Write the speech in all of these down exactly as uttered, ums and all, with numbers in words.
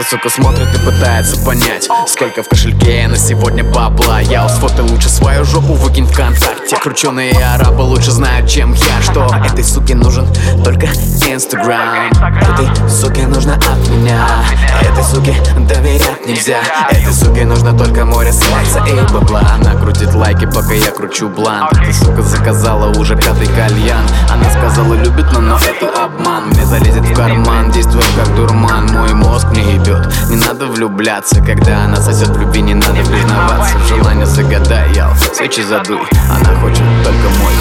Эта сука смотрит и пытается понять, сколько в кошельке на сегодня бабла. Я сфотай лучше свою жопу, выкинь ВКонтакте. Крученые арабы лучше знают, чем я, что этой суке нужен только Инстаграм. Этой суке нужно от меня, этой суке доверять нельзя. Этой суке нужно только море секса и бабла. Она крутит лайки, пока я кручу блант. Эта сука заказала уже пятый кальян. Она сказала любит, но, но это обман. Мне залезет в карман, действуя как дурман. Мой мозг не ебет, не надо влюбляться. Когда она сосет в любви, не надо признаваться. Желание загадай, ял, свечи задуй. Она хочет только мой.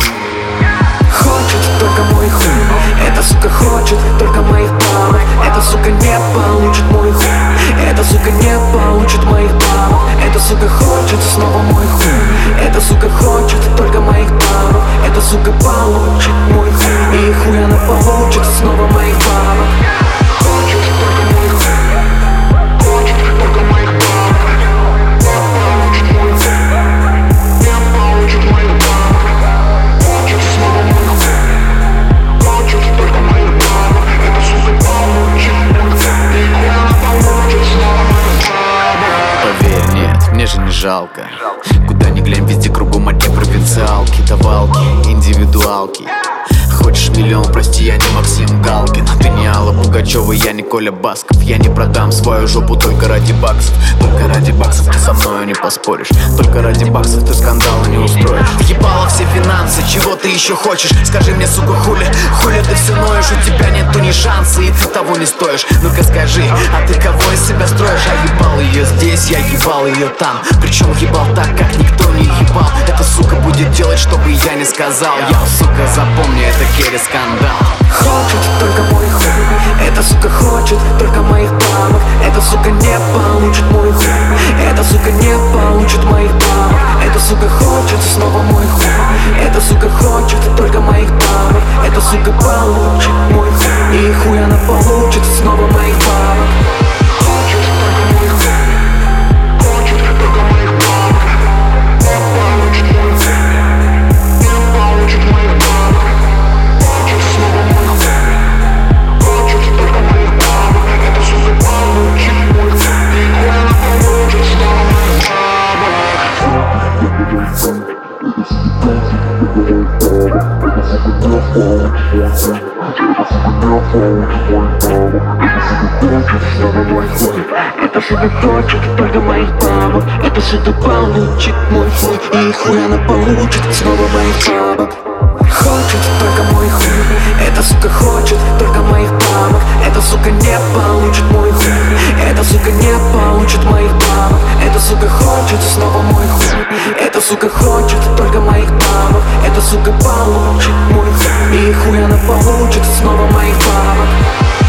Хочет только мой хуй. Эта сука хочет только моих бабок. Эта сука не получит мой хуй. Эта сука не получит моих бабок. Эта сука хочет снова мой хуй. Эта сука хочет только моих бабок. Эта сука получит мой хуй. И хуй она получит снова моих бабок. Хочет только мой хуй. Хочет только моих бабок. Получит мой хуй. Не получит моих бабок. Хочет снова мой хуй. Хочет только моих бабок. Эта сука получит мой хуй. И хуй она получит снова моих бабок. Поверь, нет, мне же не жалко. Куда ни глянь, везде кругом одни провинциалки, давалки, индивидуалки. Хочешь миллион, прости, я не Максим Галкин. Ты не Алла Пугачева, я не Коля Басков. Я не продам свою жопу только ради баксов. Только ради баксов ты со мною не поспоришь. Только ради баксов ты скандала не устроишь. Въебала все финансы, чего ты еще хочешь? Скажи мне, сука, хули, хули ты все ноешь? У тебя нету ни шанса, и ты того не стоишь. Ну-ка скажи, а ты кого из себя строишь? Я ебал ее здесь, я ебал ее там. Причем ебал так, как никто не ебал. Эта сука будет делать, чтобы я не сказал. Я, сука, запомни, это Керри скандал. Хочет только мой хуй. Эта сука хочет только моих бабок. Эта сука не получит мой хуй. Эта сука не получит моих бабок. Эта сука хочет снова мой хуй. Эта сука хочет только моих бабок. Эта сука получит мой хуй. И хуй она получит снова моих бабок. Хочет только мой хуй. Хочет только моих бабок. Не получит мой хуй. Не получит моих бабок. Хочет снова мой хуй. Хочет только моих бабок. Эта сука получит мой хуй. И хуй она получит снова моих Эта сука хочет только моих бабок. Эта сука получит мой хуй. И хуй она получит снова моих бабок. Хочет только мой хуй. Эта сука хочет только моих бабок. Эта сука не получит мой хуй. Эта сука не получит моих бабок. Эта сука хочет снова мой хуй. Эта сука хочет только моих бабок. Эта сука получит мой хуй. И хуй она получит снова моих бабок.